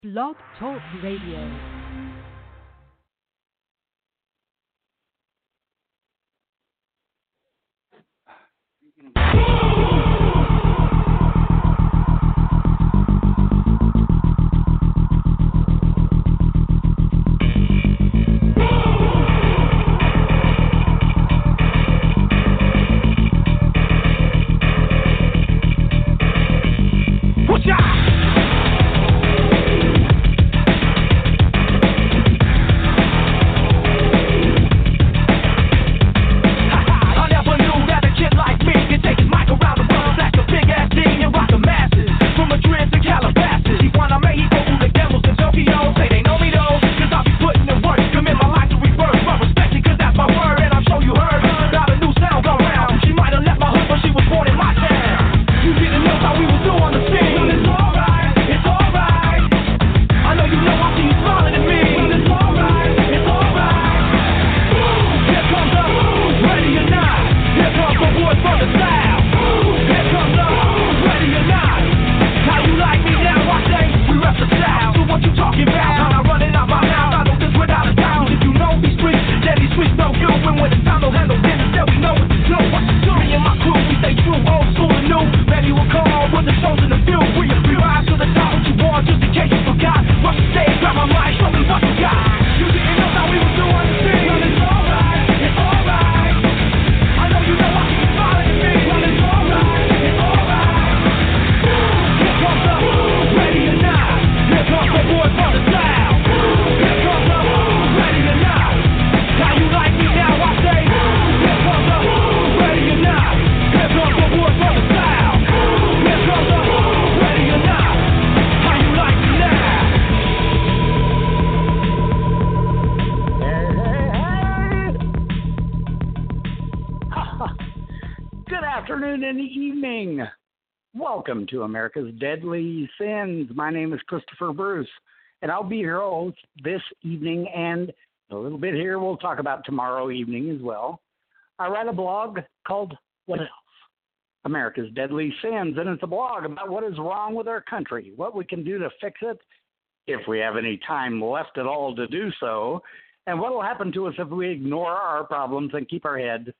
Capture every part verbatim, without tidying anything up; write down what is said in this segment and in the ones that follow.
Blog Talk Radio. Welcome to America's Deadly Sins. My name is Christopher Bruce, and I'll be your host this evening, and a little bit here we'll talk about tomorrow evening as well. I write a blog called What Else? America's Deadly Sins, and it's a blog about what is wrong with our country, what we can do to fix it, if we have any time left at all to do so, and what will happen to us if we ignore our problems and keep our head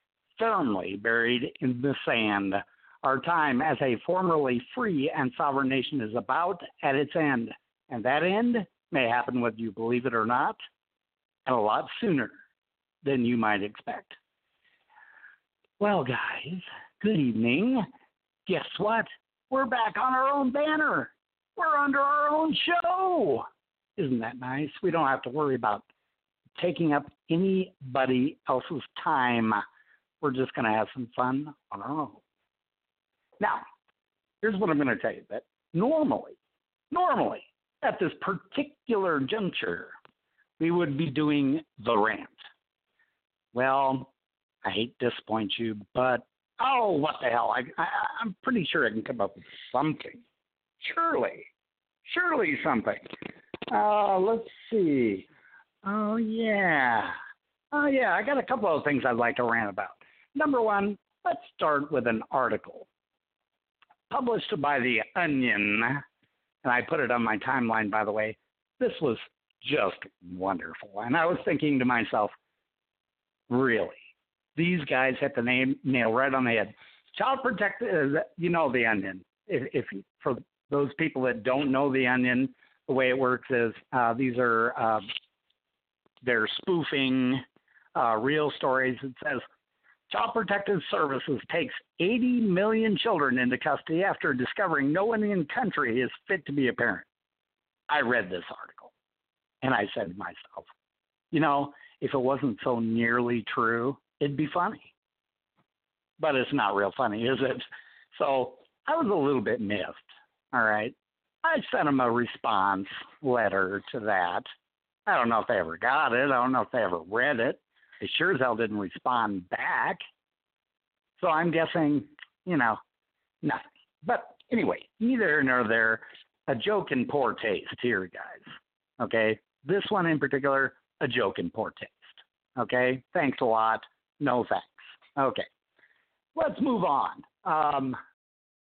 firmly buried in the sand. Our time as a formerly free and sovereign nation is about at its end, and that end may happen whether you believe it or not, and a lot sooner than you might expect. Well, guys, good evening. Guess what? We're back on our own banner. We're under our own show. Isn't that nice? We don't have to worry about taking up anybody else's time. We're just going to have some fun on our own. Now, here's what I'm going to tell you, that normally, normally, at this particular juncture, we would be doing the rant. Well, I hate to disappoint you, but, oh, what the hell, I, I, I'm pretty sure I can come up with something. Surely, surely something. Uh, let's see. Oh, yeah. Oh, yeah, I got a couple of things I'd like to rant about. Number one, let's start with an article published by The Onion, and I put it on my timeline, by the way. This was just wonderful. And I was thinking to myself, really, these guys hit the name, nail right on the head. Child Protective, you know The Onion. If, if for those people that don't know The Onion, the way it works is uh, these are, uh, they're spoofing uh, real stories. It says, Child Protective Services takes eighty million children into custody after discovering no one in the country is fit to be a parent. I read this article, and I said to myself, you know, if it wasn't so nearly true, it'd be funny. But it's not real funny, is it? So I was a little bit miffed, all right? I sent them a response letter to that. I don't know if they ever got it. I don't know if they ever read it. They sure as hell didn't respond back. So I'm guessing, you know, nothing. But anyway, neither here nor there, a joke in poor taste here, guys. Okay? This one in particular, a joke in poor taste. Okay? Thanks a lot. No thanks. Okay. Let's move on. Um,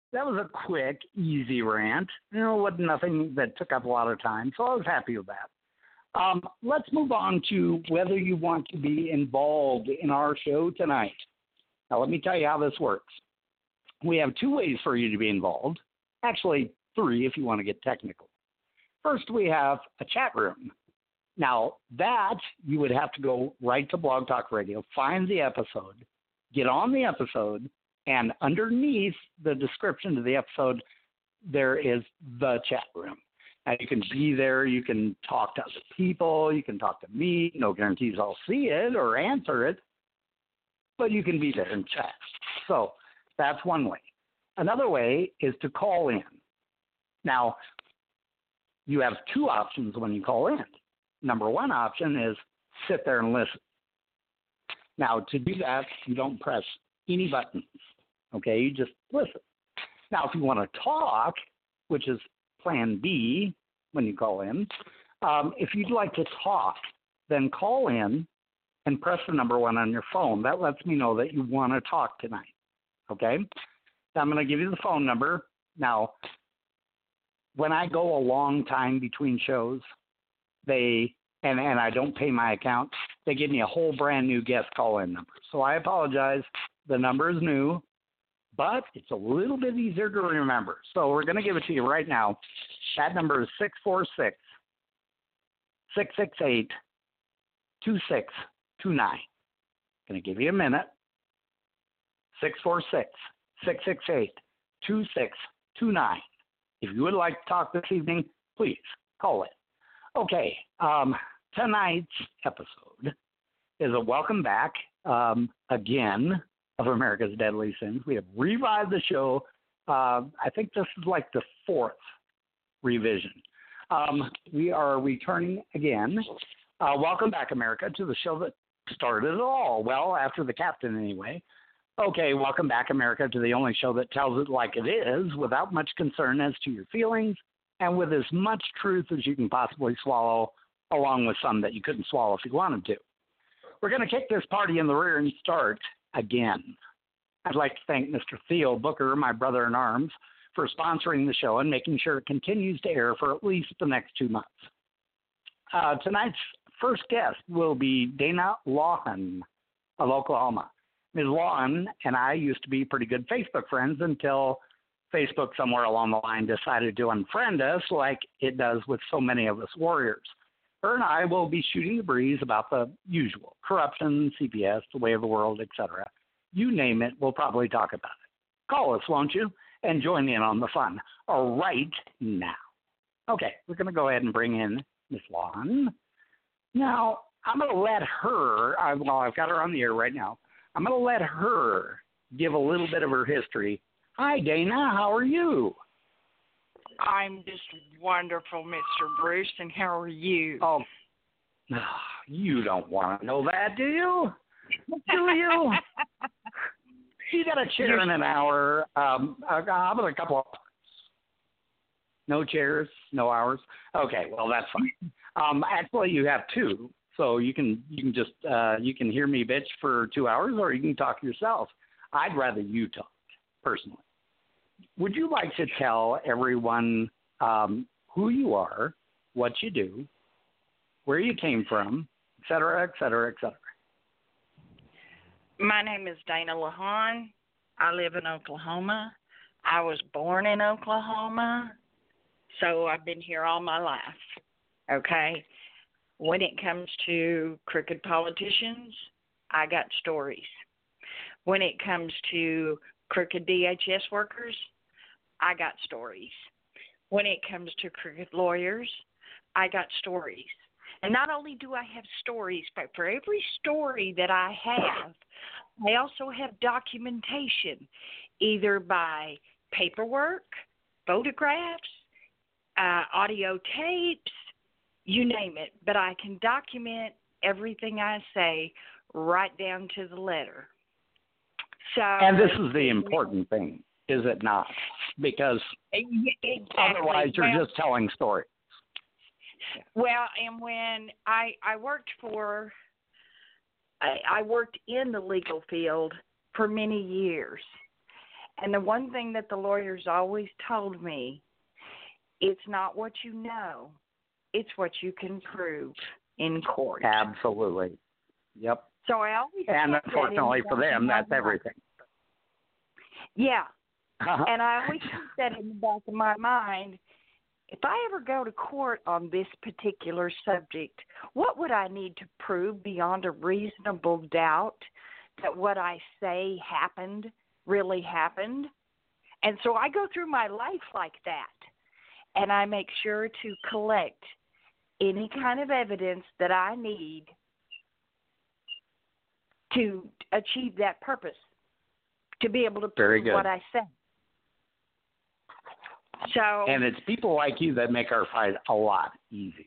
that was a quick, easy rant. You know, with nothing that took up a lot of time, so I was happy with that. Um, let's move on to whether you want to be involved in our show tonight. Now, let me tell you how this works. We have two ways for you to be involved. Actually, three if you want to get technical. First, we have a chat room. Now, that you would have to go right to Blog Talk Radio, find the episode, get on the episode, and underneath the description of the episode, there is the chat room. Now, you can be there, you can talk to other people, you can talk to me. No guarantees I'll see it or answer it, but you can be there and chat. So that's one way. Another way is to call in. Now, you have two options when you call in. Number one option is sit there and listen. Now, to do that, you don't press any buttons, okay? You just listen. Now, if you want to talk, which is plan B when you call in, um, if you'd like to talk, then call in and press the number one on your phone. That lets me know that you want to talk tonight, okay? So I'm going to give you the phone number. Now, when I go a long time between shows, they and, and I don't pay my account, they give me a whole brand new guest call-in number. So I apologize. The number is new, but it's a little bit easier to remember. So we're going to give it to you right now. That number is six four six, six six eight, two six two nine. Going to give you a minute. six four six, six six eight, two six two nine. If you would like to talk this evening, please call it. Okay, um, tonight's episode is a welcome back um, again of America's Deadly Sins. We have revived the show. Uh, I think this is like the fourth revision. Um, we are returning again. Uh, welcome back, America, to the show that started it all. Well, after the captain, anyway. Okay, welcome back, America, to the only show that tells it like it is, without much concern as to your feelings, and with as much truth as you can possibly swallow, along with some that you couldn't swallow if you wanted to. We're going to kick this party in the rear and start again. I'd like to thank Mister Theo Booker, my brother in arms, for sponsoring the show and making sure it continues to air for at least the next two months. Uh, tonight's first guest will be Dana Lawhan of Oklahoma. Miz Lawhan and I used to be pretty good Facebook friends until Facebook somewhere along the line decided to unfriend us like it does with so many of us warriors. Her and I will be shooting the breeze about the usual, corruption, C P S, the way of the world, et cetera. You name it, we'll probably talk about it. Call us, won't you? And join in on the fun right now. Okay, we're going to go ahead and bring in Miz Lawhan. Now, I'm going to let her, I, well, I've got her on the air right now. I'm going to let her give a little bit of her history. Hi, Dana. How are you? I'm just wonderful, Mister Bruce, and how are you? Oh, you don't want to know that, do you? Do you? You got a chair You're... in an hour. Um, how about a couple of hours? No chairs, no hours. Okay, well that's fine. Um, actually, you have two, so you can you can just uh, you can hear me bitch for two hours, or you can talk yourself. I'd rather you talk, personally. Would you like to tell everyone um, who you are, what you do, where you came from, et cetera, et cetera, et cetera? My name is Dana Lawhan. I live in Oklahoma. I was born in Oklahoma, so I've been here all my life, okay? When it comes to crooked politicians, I got stories. When it comes to crooked D H S workers, I got stories. When it comes to crooked lawyers, I got stories. And not only do I have stories, but for every story that I have, I also have documentation, either by paperwork, photographs, uh, audio tapes, you name it. But I can document everything I say right down to the letter. So, and this is the important thing, is it not? Because exactly. Otherwise you're well, just telling stories. Well, and when I I worked for, I, I worked in the legal field for many years, And the one thing that the lawyers always told me, it's not what you know, it's what you can prove in court. Absolutely. Yep. So I always and unfortunately that for them, that's everything. Yeah. And I always keep that in the back of my mind. If I ever go to court on this particular subject, what would I need to prove beyond a reasonable doubt that what I say happened really happened? And so I go through my life like that, and I make sure to collect any kind of evidence that I need to achieve that purpose, to be able to prove what I say. So, and it's people like you that make our fight a lot easier.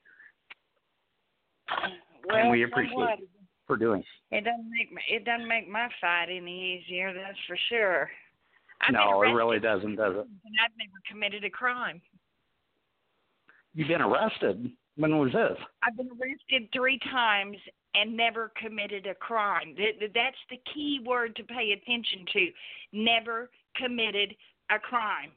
Well, and we appreciate somewhat. you for doing it. It doesn't make my, it doesn't make my fight any easier, that's for sure. I've no, it really doesn't, does it? And I've never committed a crime. You've been arrested? When was this? I've been arrested three times and never committed a crime. That's the key word to pay attention to. Never committed a crime.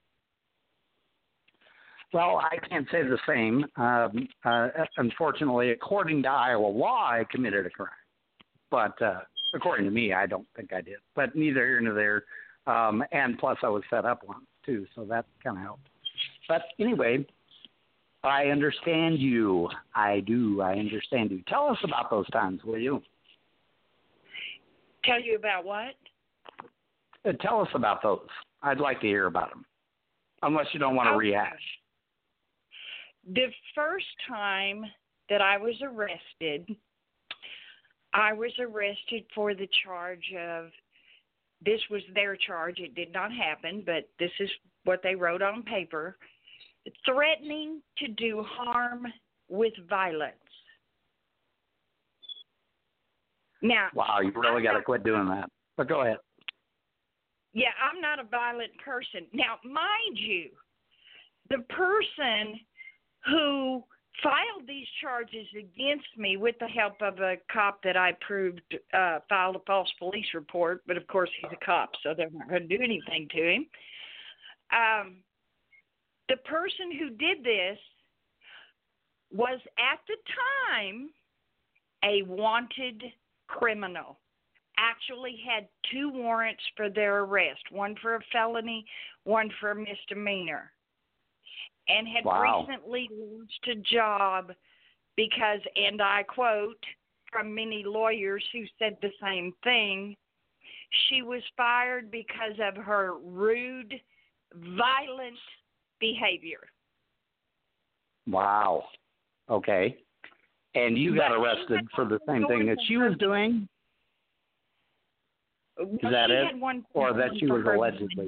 Well, I can't say the same. Um, uh, unfortunately, according to Iowa law, I committed a crime. But uh, according to me, I don't think I did. But neither here nor there. Um, and plus, I was set up once, too, so that kind of helped. But anyway, I understand you. I do. I understand you. Tell us about those times, will you? Tell you about what? Uh, tell us about those. I'd like to hear about them, unless you don't want to okay. rehash. The first time that I was arrested, I was arrested for the charge of, this was their charge, it did not happen, but this is what they wrote on paper, threatening to do harm with violence. Now, wow, you really got to quit doing that. But go ahead. Yeah, I'm not a violent person. Now, mind you, the person who filed these charges against me with the help of a cop that I proved uh, filed a false police report, but of course he's a cop, so they're not going to do anything to him. Um, the person who did this was at the time a wanted criminal. Actually had two warrants for their arrest, one for a felony, one for a misdemeanor, and had wow. recently lost a job because, and I quote from many lawyers who said the same thing, she was fired because of her rude, violent behavior. Wow. Okay. And you got but arrested for the same thing that she was doing? Is well, that it? Or that she was allegedly?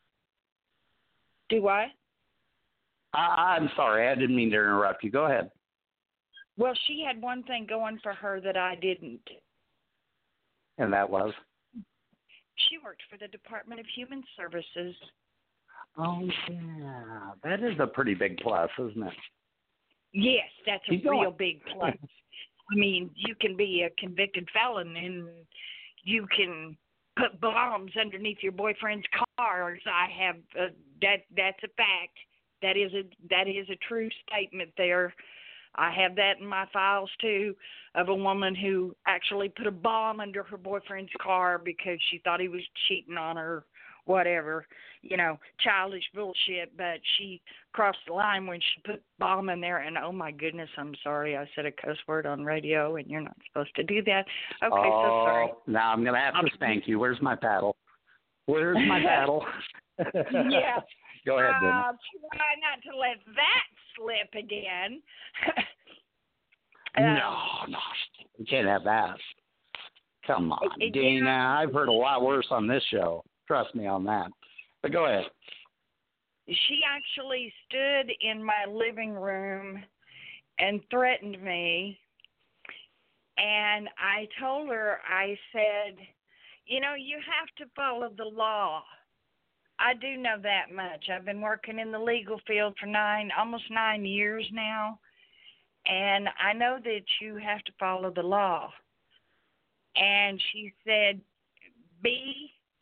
Do I? I, I'm sorry. I didn't mean to interrupt you. Go ahead. Well, she had one thing going for her that I didn't. And that was? She worked for the Department of Human Services. Oh, yeah. That is a pretty big plus, isn't it? Yes, that's a Keep real going. big plus. I mean, you can be a convicted felon and you can put bombs underneath your boyfriend's cars. I have uh, that. That's a fact. That is a that is a true statement there. I have that in my files too, of a woman who actually put a bomb under her boyfriend's car because she thought he was cheating on her, whatever, you know, childish bullshit. But she crossed the line when she put bomb in there. And oh my goodness, I'm sorry, I said a cuss word on radio, and you're not supposed to do that. Okay, oh, so sorry. Now I'm gonna have to spank you. Where's my paddle? Where's my paddle? Yeah. Go ahead, then. Uh, try not to let that slip again. um, no, no, you can't have that. Come on, it, it, Dana. yeah. I've heard a lot worse on this show. Trust me on that. But go ahead. She actually stood in my living room and threatened me. And I told her, I said, you know, you have to follow the law. I do know that much. I've been working in the legal field for nine, almost nine years now, and I know that you have to follow the law. And she said, B,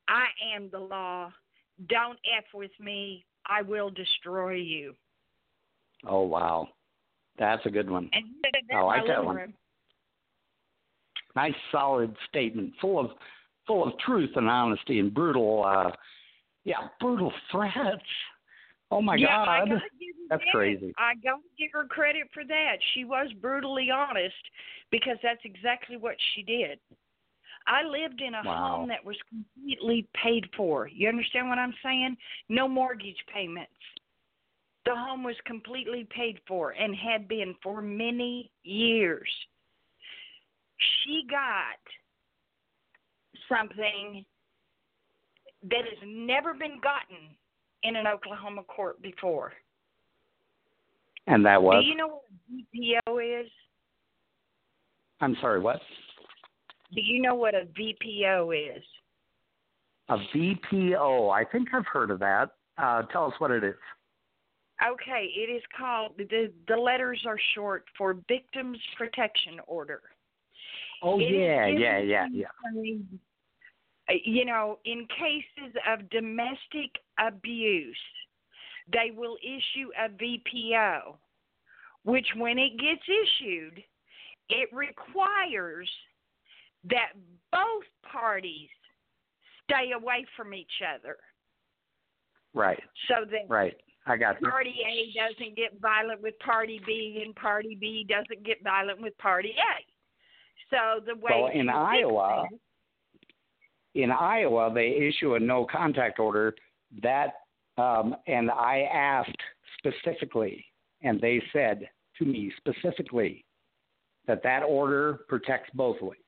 I am the law. Don't F with me. I will destroy you. Oh, wow. That's a good one. And I like that one. room. Nice, solid statement, full of full of truth and honesty and brutal, uh, yeah, brutal threats. Oh, my yeah, God. That's that. crazy. I got to give her credit for that. She was brutally honest because that's exactly what she did. I lived in a Wow. home that was completely paid for. You understand what I'm saying? No mortgage payments. The home was completely paid for and had been for many years. She got something that has never been gotten in an Oklahoma court before. And that was? Do you know what a V P O is? I'm sorry, what? Do you know what a V P O is? A V P O. I think I've heard of that. Uh, tell us what it is. Okay, it is called, the, the letters are short for Victims Protection Order. Oh, It yeah, yeah, yeah, yeah. You know, in cases of domestic abuse, they will issue a V P O, which when it gets issued, it requires that both parties stay away from each other. Right. So that right. I got you. Party A doesn't get violent with Party B, and Party B doesn't get violent with Party A. So the way well, in Iowa, that, in Iowa, they issue a no contact order. That, um, and I asked specifically, and they said to me specifically that that order protects both ways.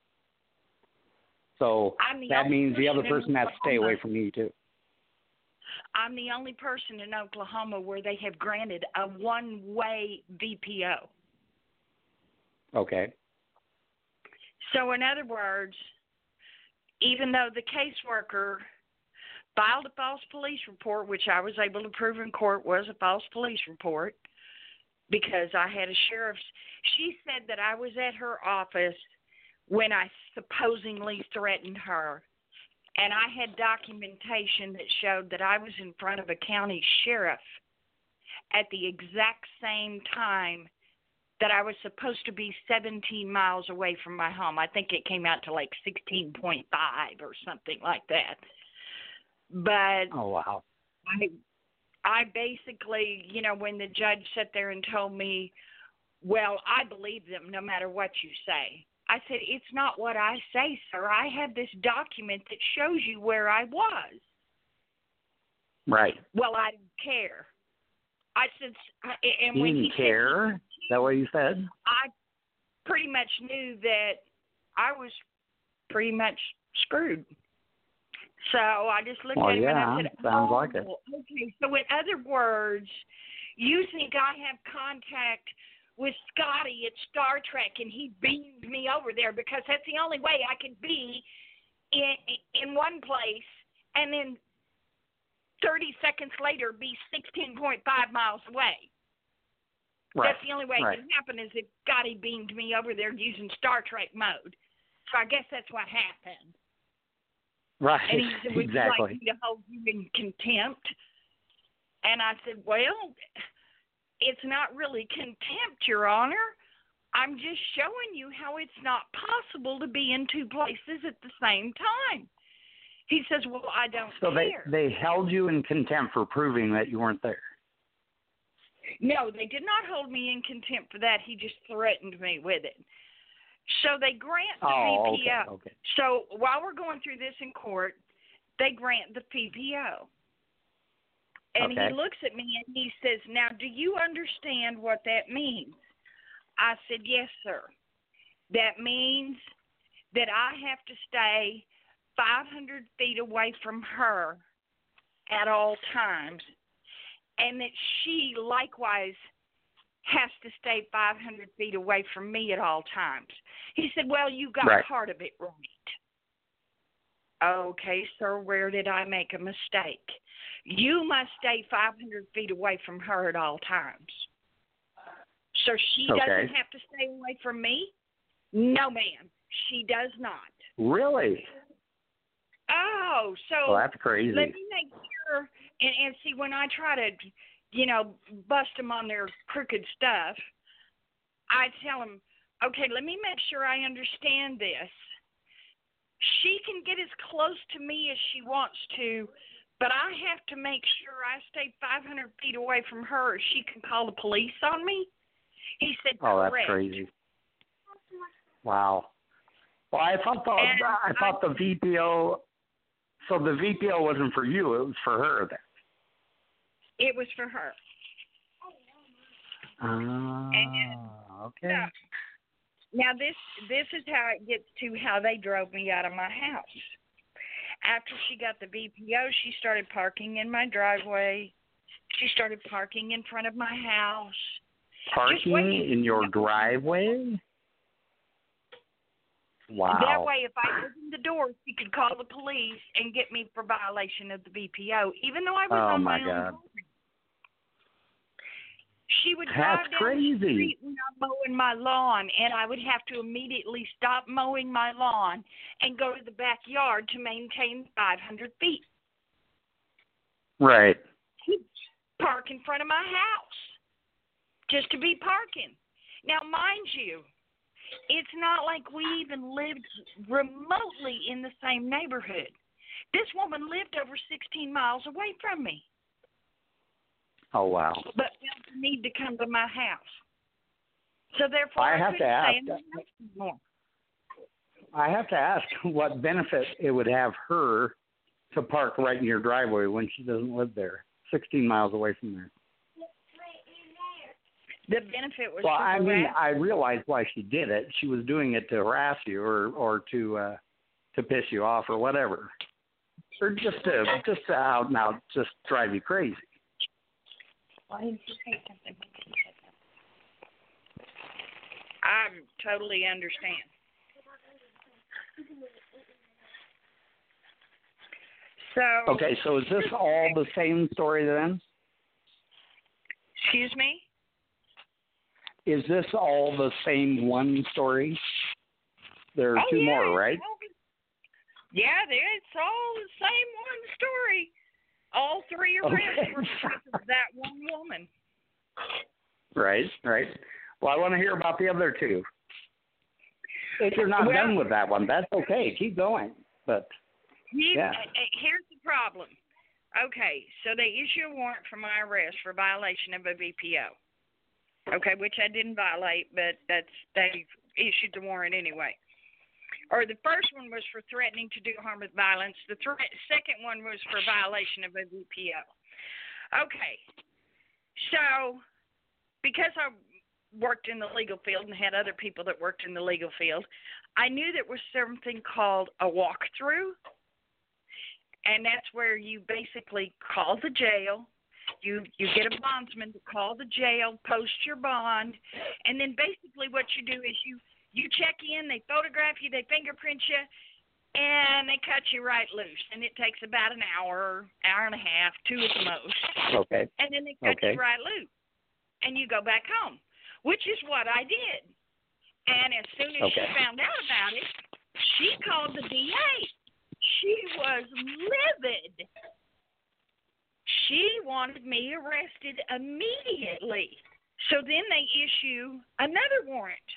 So that means the other person has to stay away from me too. I'm the only person in Oklahoma where they have granted a one-way V P O. Okay. So in other words, even though the caseworker filed a false police report, which I was able to prove in court was a false police report because I had a sheriff's, she said that I was at her office when I supposedly threatened her. And I had documentation that showed that I was in front of a county sheriff at the exact same time that I was supposed to be seventeen miles away from my home. I think it came out to like sixteen point five or something like that. But oh, wow. I, I basically, you know, when the judge sat there and told me, well, I believe them no matter what you say. I said, it's not what I say, sir. I have this document that shows you where I was. Right. Well, I didn't care. I said, and you when didn't he care? said, Is that what you said? I pretty much knew that I was pretty much screwed. So I just looked well, at him yeah, and I said, sounds oh, like it. okay. So in other words, you think I have contact with Scotty at Star Trek, and he beamed me over there because that's the only way I could be in in one place, and then thirty seconds later be sixteen point five miles away. Right. That's the only way right. it can happen is if Scotty beamed me over there using Star Trek mode. So I guess that's what happened. Right. And he said, would exactly. you like me to hold you in contempt? And I said, well, it's not really contempt, Your Honor. I'm just showing you how it's not possible to be in two places at the same time. He says, well, I don't so care. So they, they held you in contempt for proving that you weren't there? No, they did not hold me in contempt for that. He just threatened me with it. So they grant the oh, V P O. Okay, okay. So while we're going through this in court, they grant the V P O. And okay. he looks at me and he says, now, do you understand what that means? I said, yes, sir. That means that I have to stay five hundred feet away from her at all times, and that she likewise has to stay five hundred feet away from me at all times. He said, well, you got right. part of it right. Okay, sir, where did I make a mistake? You must stay five hundred feet away from her at all times. So she okay. doesn't have to stay away from me? No, ma'am, she does not. Really? Oh, Oh, so well, that's crazy. let me make sure and, and see when I try to, you know, bust them on their crooked stuff. I tell them, okay, let me make sure I understand this. She can get as close to me as she wants to, but I have to make sure I stay five hundred feet away from her or she can call the police on me. He said, oh, correct. That's crazy. Wow. Well, I thought the, I thought the V P O, so the V P O wasn't for you, it was for her then. It was for her. Ah, okay. Now, now this this is how it gets to how they drove me out of my house. After she got the V P O, she started parking in my driveway. She started parking in front of my house. Parking in your driveway? Wow. That way, if I opened the door, she could call the police and get me for violation of the V P O, even though I was oh on my, my God. own property. She would That's drive down crazy. the street when I'm mowing my lawn, and I would have to immediately stop mowing my lawn and go to the backyard to maintain five hundred feet. Right. Park in front of my house just to be parking. Now, mind you, it's not like we even lived remotely in the same neighborhood. This woman lived over sixteen miles away from me. Oh, wow. But felt the need to come to my house. So therefore, I I, have couldn't to stay ask, in the house anymore. I have to ask what benefit it would have her to park right in your driveway when she doesn't live there, sixteen miles away from there. The benefit was well, to I mean, harass. I realized why she did it. She was doing it to harass you, or or to uh, to piss you off, or whatever, or just to just to out and out just drive you crazy. Why didn't you say something when she said that? I totally understand. So. Okay, so is this all the same story then? Excuse me? Is this all the same one story? There are oh, two yeah, more, right? Yeah, it's all the same one story. All three arrests Okay. were because of that one woman. Right, right. Well, I want to hear about the other two. If you're not well, done with that one, that's okay. Keep going. But he, yeah. Here's the problem. Okay, so they issue a warrant for my arrest for violation of a V P O. Okay, which I didn't violate, but that's they issued the warrant anyway. Or the first one was for threatening to do harm with violence. The thre- second one was for violation of a V P O. Okay, so because I worked in the legal field and had other people that worked in the legal field, I knew there was something called a walkthrough, and that's where you basically call the jail. You you get a bondsman to call the jail, post your bond, and then basically what you do is you, you check in, they photograph you, they fingerprint you, and they cut you right loose. And it takes about an hour, hour and a half, two at the most. Okay. And then they cut okay. you right loose. And you go back home, which is what I did. And as soon as okay. she found out about it, she called the D A. She was livid. She wanted me arrested immediately. So then they issue another warrant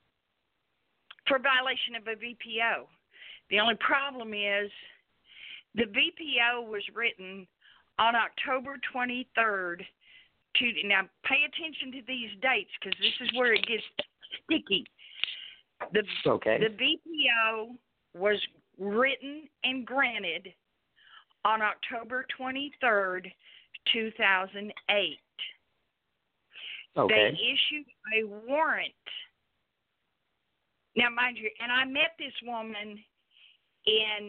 for violation of a V P O. The only problem is the V P O was written on October twenty-third. To, now, pay attention to these dates because this is where it gets sticky. The, okay. the V P O was written and granted on October twenty-third, two thousand eight. Okay. They issued a warrant. Now, mind you, and I met this woman in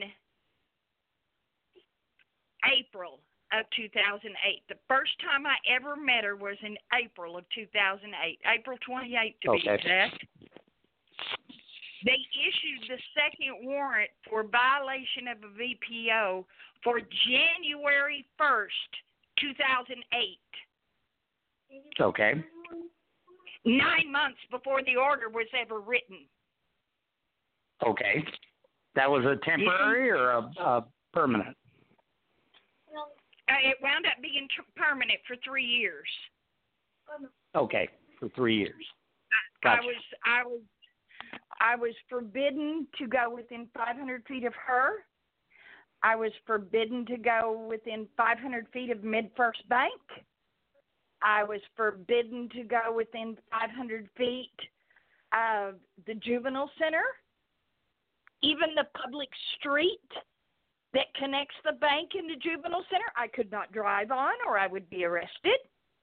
April of two thousand eight. The first time I ever met her was in April of two thousand eight, April twenty-eighth to okay. be exact. They issued the second warrant for violation of a V P O for January first, two thousand eight. Okay. Nine months before the order was ever written. Okay. That was a temporary or a, a permanent? Uh, it wound up being tr- permanent for three years. Okay, for three years. I Gotcha. was I was I was forbidden to go within five hundred feet of her. I was forbidden to go within five hundred feet of MidFirst Bank. I was forbidden to go within five hundred feet of the juvenile center. Even the public street that connects the bank and the juvenile center, I could not drive on or I would be arrested.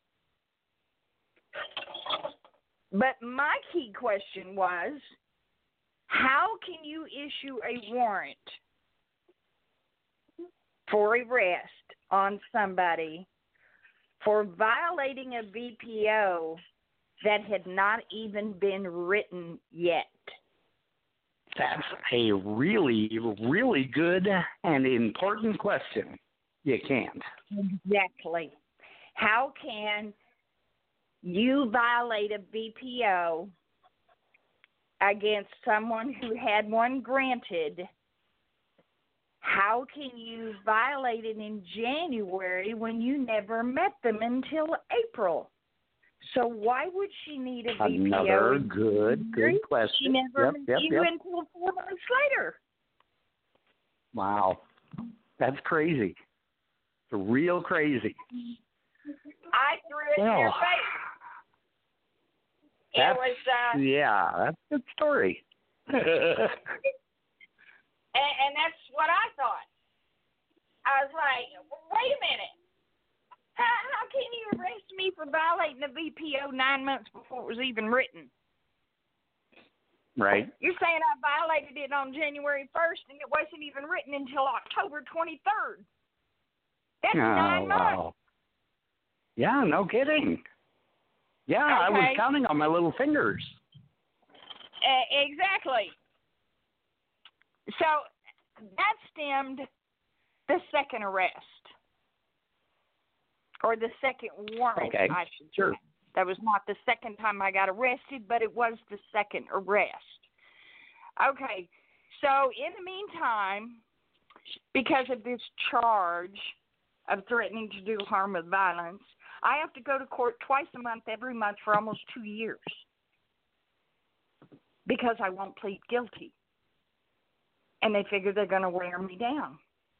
But my key question was, how can you issue a warrant for arrest on somebody for violating a V P O that had not even been written yet? That's a really, really good and important question. You can't. Exactly. How can you violate a V P O against someone who had one granted? How can you violate it in January when you never met them until April? So why would she need a V P O? Another good, good question. She never yep, met yep, you yep. until four months later. Wow. That's crazy. It's real crazy. I threw it Well, in your face. It That's, was, uh, yeah, that's a good story. and, and that's what I thought. I was like, wait a minute. How, how can you arrest me for violating the V P O nine months before it was even written? Right. You're saying I violated it on January first and it wasn't even written until October twenty-third. That's oh, nine months. wow. Yeah, no kidding. Yeah, I was Okay. counting on my little fingers. Uh, exactly. So that stemmed the second arrest. Or the second warrant, Okay, I should sure. say. That was not the second time I got arrested, but it was the second arrest. Okay, so in the meantime, because of this charge of threatening to do harm with violence, I have to go to court twice a month, every month for almost two years because I won't plead guilty. And they figure they're going to wear me down.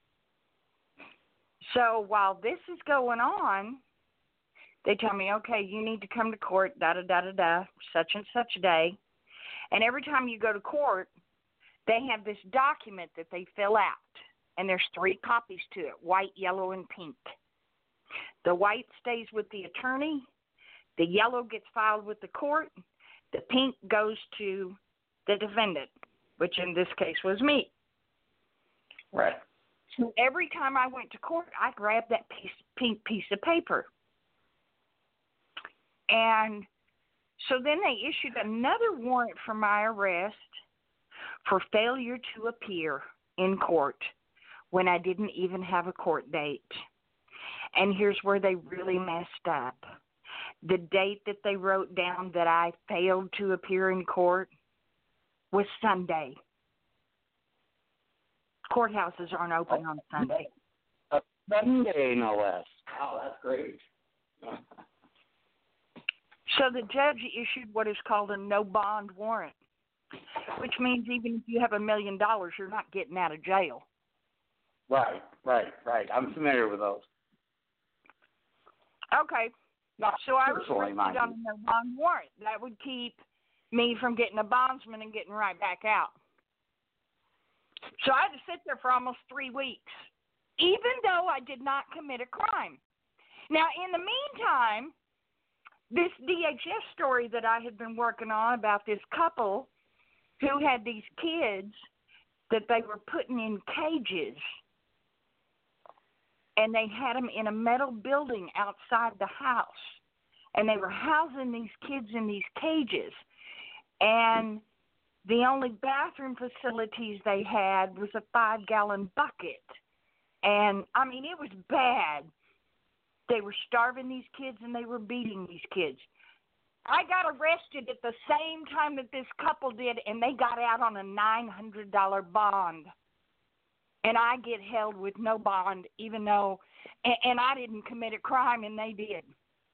So while this is going on, they tell me, okay, you need to come to court, da-da-da-da-da, such and such a day. And every time you go to court, they have this document that they fill out. And there's three copies to it, white, yellow, and pink. The white stays with the attorney. The yellow gets filed with the court. The pink goes to the defendant, which in this case was me. Right. So every time I went to court, I grabbed that piece, pink piece of paper. And so then they issued another warrant for my arrest for failure to appear in court when I didn't even have a court date. And here's where they really messed up. The date that they wrote down that I failed to appear in court was Sunday. Courthouses aren't open on Sunday. A Sunday, no less. Oh, that's great. So the judge issued what is called a no bond warrant, which means even if you have a million dollars, you're not getting out of jail. Right, right, right. I'm familiar with those. Okay. Not So I was personally, mind arrested on a no bond warrant. That would keep me from getting a bondsman and getting right back out. So I had to sit there for almost three weeks, even though I did not commit a crime. Now, in the meantime, this D H S story that I had been working on about this couple who had these kids that they were putting in cages, and they had them in a metal building outside the house, and they were housing these kids in these cages, and the only bathroom facilities they had was a five-gallon bucket. And, I mean, it was bad. They were starving these kids, and they were beating these kids. I got arrested at the same time that this couple did, and they got out on a nine hundred dollars bond. and I get held with no bond, even though, and, and I didn't commit a crime, and they did.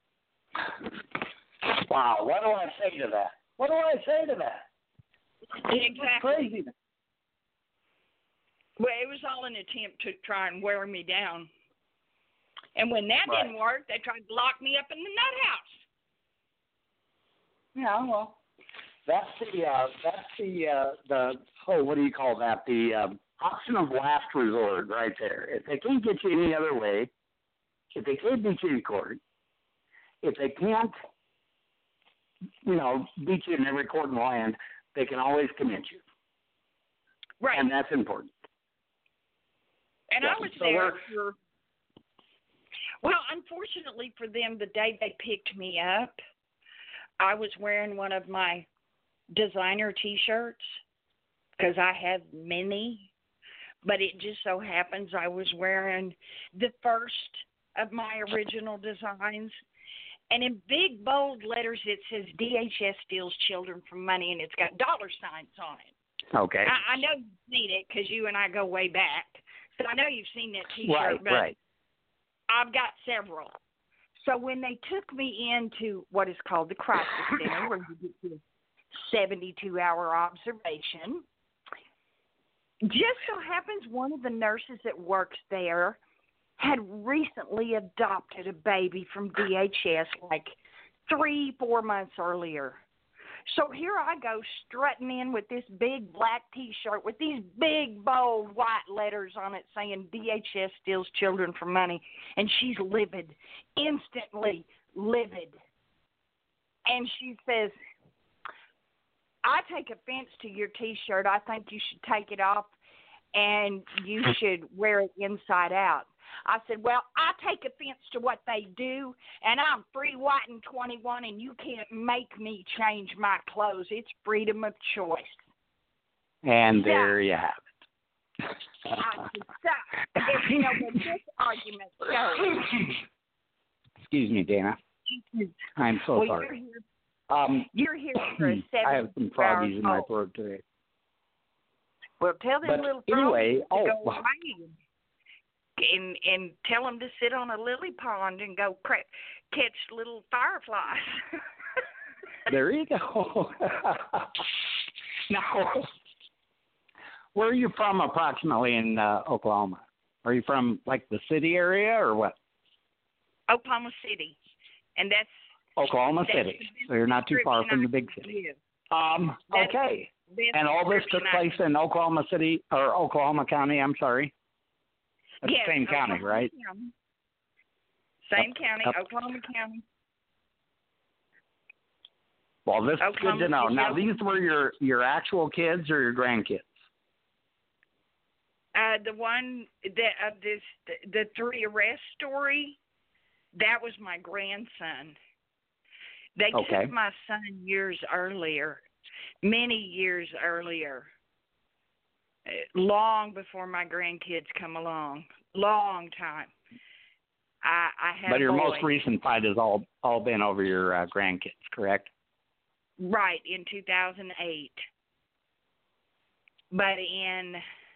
Wow, what do I say to that? What do I say to that? Exactly. That's crazy. Well, it was all an attempt to try and wear me down. And when that Right. didn't work, they tried to lock me up in the nut house. Yeah, well, that's the uh, that's the uh, the oh, what do you call that? The um, option of last resort, right there. If they can't get you any other way, if they can't beat you in court, if they can't, you know, beat you in every court in the land, they can always commit you. Right. And that's important. And yeah. I was so there for, well, unfortunately for them, the day they picked me up, I was wearing one of my designer T-shirts because I have many, but it just so happens I was wearing the first of my original designs. And in big, bold letters, it says D H S steals children from money, and it's got dollar signs on it. Okay. I, I know you've seen it because you and I go way back. So I know you've seen that T-shirt, right, but right. I've got several. So when they took me into what is called the crisis center, where you get your seventy-two hour observation, just so happens one of the nurses that works there had recently adopted a baby from D H S like three, four months earlier. So here I go strutting in with this big black T-shirt with these big, bold white letters on it saying D H S steals children for money. And she's livid, instantly livid. And she says, I take offense to your T-shirt. I think you should take it off and you should wear it inside out. I said, well, I take offense to what they do, and I'm free, white, and twenty-one, and you can't make me change my clothes. It's freedom of choice. And so, there you have it. I said, so, if, you know, when this argument goes. Excuse me, Dana. I'm so well, sorry. You're here, um, you're here for a seven I have some froggies in my throat today. Well, tell them but little anyway, froggies oh, to go well, away. And and tell them to sit on a lily pond and go cra- catch little fireflies. There you go. Now, where are you from approximately in uh, Oklahoma? Are you from like the city area or what? Oklahoma City, and that's Oklahoma that's City. So you're not too far from the big city. Um. That's Okay. And all this took place in Oklahoma City or Oklahoma County. I'm sorry. That's yes, the same Oklahoma county, right? County. Same Up, county, up. Oklahoma County. Well, this is Oklahoma good to know. City, Now, Oklahoma. these were your, your actual kids or your grandkids? Uh, the one that of this the, the three arrest story, that was my grandson. They Okay. took my son years earlier, many years earlier, uh, long before my grandkids come along, long time. I, I had But a your boy. most recent fight has all all been over your uh, grandkids, correct? Right, in two thousand eight. But in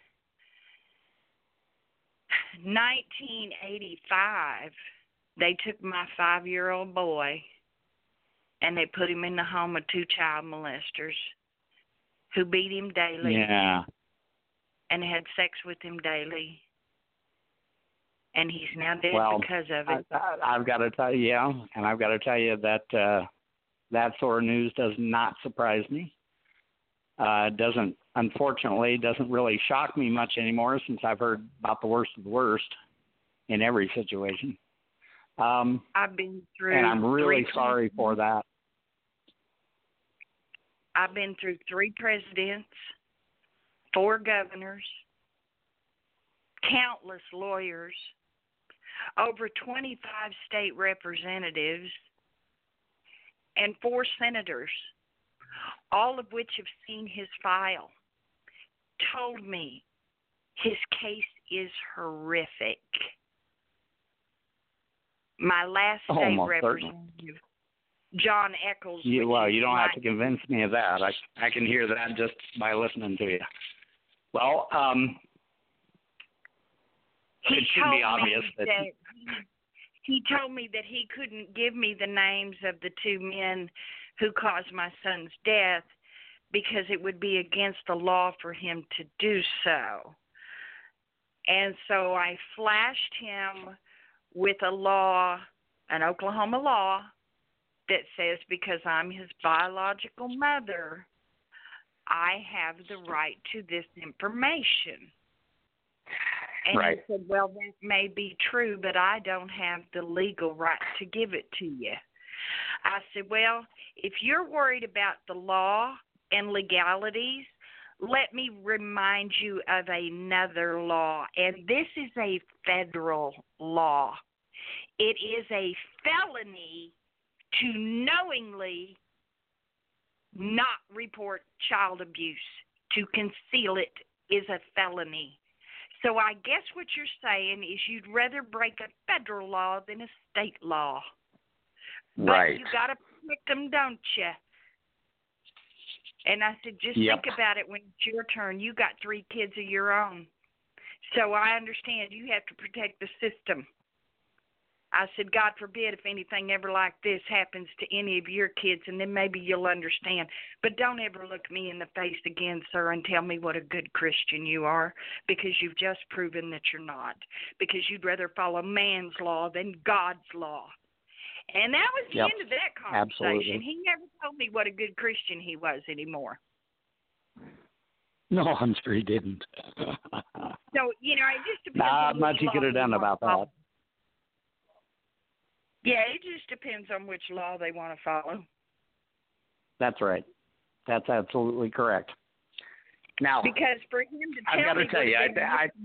nineteen eighty-five, they took my five-year-old boy and they put him in the home of two child molesters who beat him daily Yeah. and had sex with him daily. And he's now dead Well, because of it. I, I, I've got to tell you, yeah, and I've got to tell you that uh, that sort of news does not surprise me. Uh, it doesn't, unfortunately, doesn't really shock me much anymore since I've heard about the worst of the worst in every situation. Um, I've been through and I'm really three sorry for that. I've been through three presidents, four governors, countless lawyers, over twenty-five state representatives, and four senators, all of which have seen his file, told me his case is horrific. My last state Almost representative, certainly. John Eccles. You, well, you don't my, have to convince me of that. I, I can hear that just by listening to you. Well, um, he it should told be obvious me that, that he, he told me that he couldn't give me the names of the two men who caused my son's death because it would be against the law for him to do so. And so I flashed him with a law, an Oklahoma law, that says because I'm his biological mother, I have the right to this information. And right. he said, well, that may be true, but I don't have the legal right to give it to you. I said, well, if you're worried about the law and legalities, let me remind you of another law, and this is a federal law. It is a felony to knowingly not report child abuse. To conceal it is a felony. So I guess what you're saying is you'd rather break a federal law than a state law. Right. But you got to protect them, don't you? And I said, just Yep. think about it when it's your turn. You got three kids of your own. So I understand you have to protect the system. I said, God forbid if anything ever like this happens to any of your kids, and then maybe you'll understand. But don't ever look me in the face again, sir, and tell me what a good Christian you are, because you've just proven that you're not, because you'd rather follow man's law than God's law. And that was the Yep. end of that conversation. Absolutely. He never told me what a good Christian he was anymore. No, I'm sure he didn't. So, you know, it just depends Not on much which he law could have they done want about to follow. that. Yeah, it just depends on which law they want to follow. That's right. That's absolutely correct. Now, Because for him to I've tell got to me tell would you, have been I,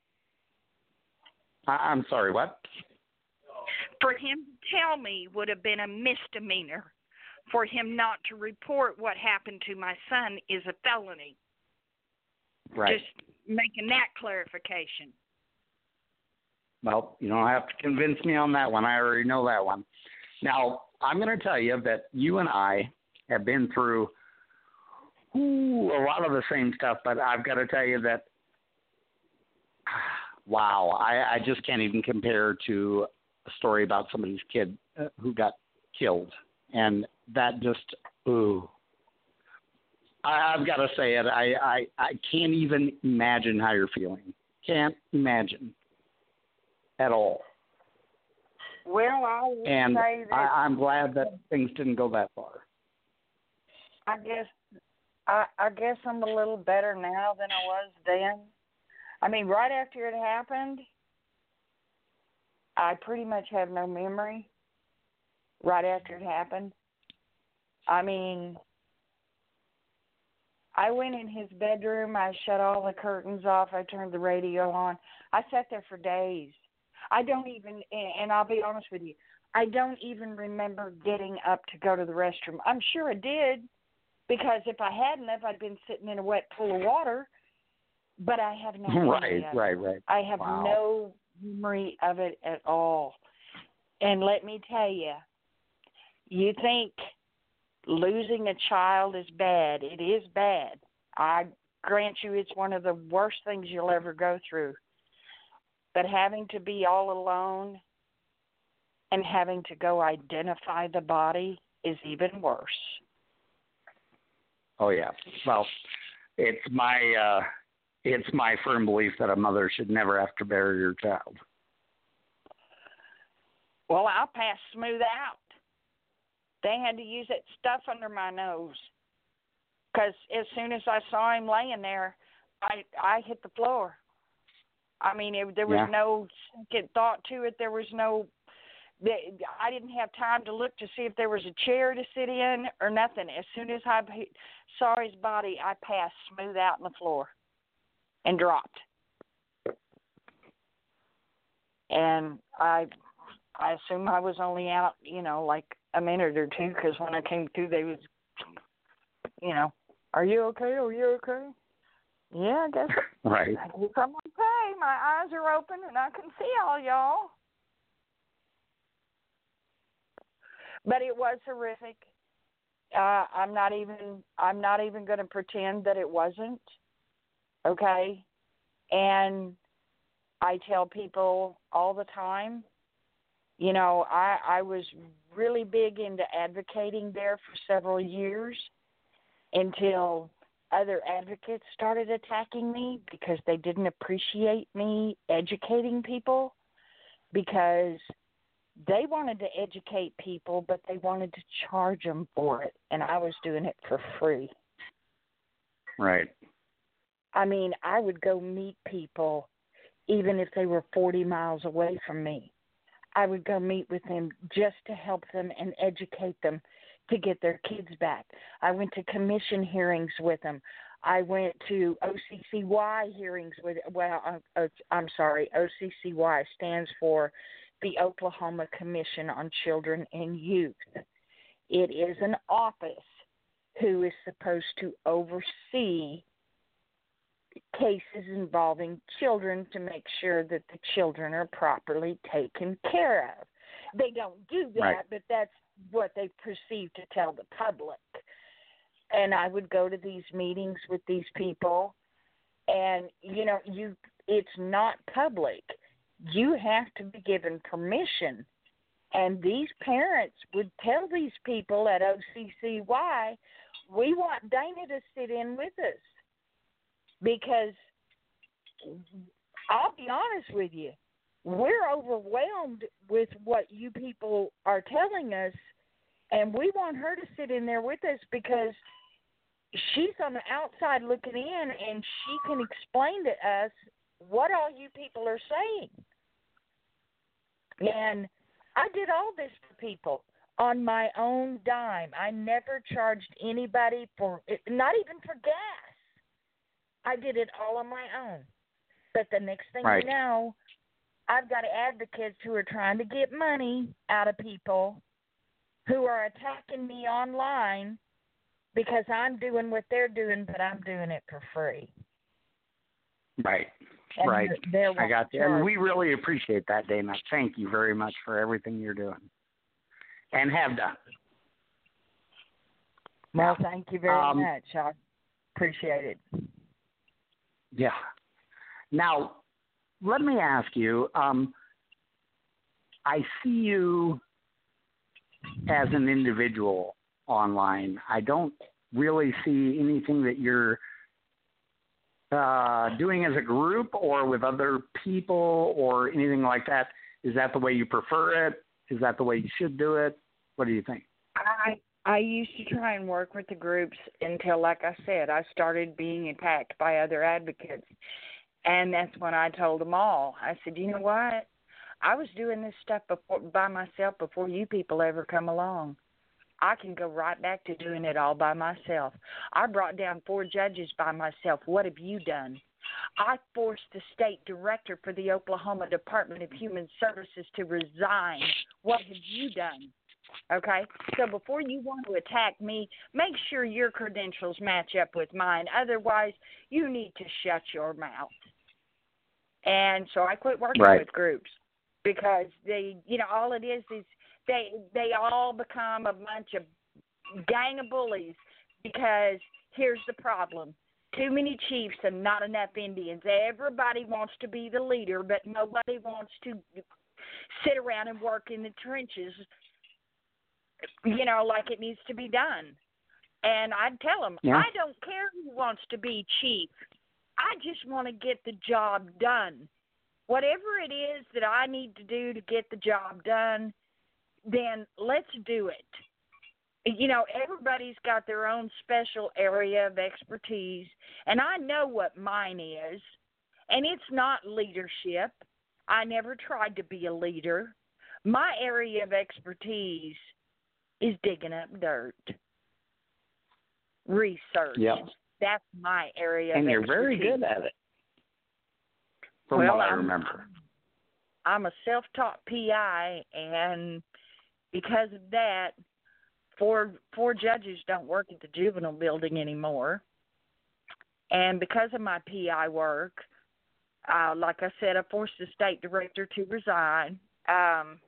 I, I, I'm sorry, what? for him to tell me would have been a misdemeanor. For him not to report what happened to my son is a felony. Right. Just making that clarification. Well, you don't have to convince me on that one. I already know that one. Now, I'm going to tell you that you and I have been through ooh, a lot of the same stuff, but I've got to tell you that, wow, I, I just can't even compare to a story about somebody's kid uh, who got killed. And that just, ooh. I, I've got to say it. I, I, I can't even imagine how you're feeling. Can't imagine at all. Well, I would And say that I, I'm glad that things didn't go that far. I guess I, I guess I'm a little better now than I was then. I mean, right after it happened, I pretty much have no memory. Right after it happened, I mean, I went in his bedroom. I shut all the curtains off. I turned the radio on. I sat there for days. I don't even, and I'll be honest with you, I don't even remember getting up to go to the restroom. I'm sure I did, because if I hadn't, if I'd been sitting in a wet pool of water, but I have no memory Right, of right, it. right. I have Wow. no memory of it at all. And let me tell you, you think losing a child is bad. It is bad. I grant you it's one of the worst things you'll ever go through. But having to be all alone and having to go identify the body is even worse. Oh yeah. Well, it's my uh, it's my firm belief that a mother should never have to bury her child. Well, I'll pass smooth out. They had to use that stuff under my nose, because as soon as I saw him laying there, I I hit the floor. I mean, it, there was Yeah. no second thought to it. There was no, I didn't have time to look to see if there was a chair to sit in or nothing. As soon as I saw his body, I passed smooth out on the floor and dropped. And I, I assume I was only out, you know, like a minute or two, because when I came through, they was, you know, are you okay? Are you okay? Yeah, I guess. Right. I guess I'm okay. My eyes are open and I can see all y'all. But it was horrific. Uh, I'm not even. I'm not even going to pretend that it wasn't. Okay, and I tell people all the time, you know, I, I was really big into advocating there for several years until other advocates started attacking me because they didn't appreciate me educating people, because they wanted to educate people, but they wanted to charge them for it, and I was doing it for free. Right. I mean, I would go meet people even if they were forty miles away from me. I would go meet with them just to help them and educate them to get their kids back. I went to commission hearings with them. I went to O C C Y hearings with, well, uh, I'm sorry, O C C Y stands for the Oklahoma Commission on Children and Youth. It is an office who is supposed to oversee cases involving children to make sure that the children are properly taken care of. They don't do that, right. but that's what they perceive to tell the public. And I would go to these meetings with these people, and, you know, you it's not public. You have to be given permission. And these parents would tell these people at O C C Y, we want Dana to sit in with us. Because I'll be honest with you, we're overwhelmed with what you people are telling us, and we want her to sit in there with us because she's on the outside looking in, and she can explain to us what all you people are saying. And I did all this for people on my own dime. I never charged anybody for, not even for gas. I did it all on my own. But the next thing right. you know, I've got advocates who are trying to get money out of people who are attacking me online because I'm doing what they're doing, but I'm doing it for free. Right, and right. They're, they're I got you. And we really appreciate that, Dana. Thank you very much for everything you're doing and have done. Well, thank you very um, much. I appreciate it. Yeah. Now, let me ask you, um, I see you as an individual online. I don't really see anything that you're uh, doing as a group or with other people or anything like that. Is that the way you prefer it? Is that the way you should do it? What do you think? I I used to try and work with the groups until, like I said, I started being attacked by other advocates. And that's when I told them all. I said, you know what? I was doing this stuff before, by myself before you people ever come along. I can go right back to doing it all by myself. I brought down four judges by myself. What have you done? I forced the state director for the Oklahoma Department of Human Services to resign. What have you done? Okay? So before you want to attack me, make sure your credentials match up with mine. Otherwise, you need to shut your mouth. And so I quit working right. with groups because they, you know, all it is is they they all become a bunch of gang of bullies because here's the problem. Too many chiefs and not enough Indians. Everybody wants to be the leader, but nobody wants to sit around and work in the trenches, you know, like it needs to be done. And I'd tell them, yeah. I don't care who wants to be chief. I just want to get the job done. Whatever it is that I need to do to get the job done, then let's do it. You know, everybody's got their own special area of expertise, and I know what mine is, and it's not leadership. I never tried to be a leader. My area of expertise is digging up dirt, research. Yep. That's my area and of you're expertise. very good at it, from well, what I I'm, remember. I'm a self-taught P I, and because of that, four four judges don't work at the juvenile building anymore. And because of my P I work, uh, like I said, I forced the state director to resign. Um,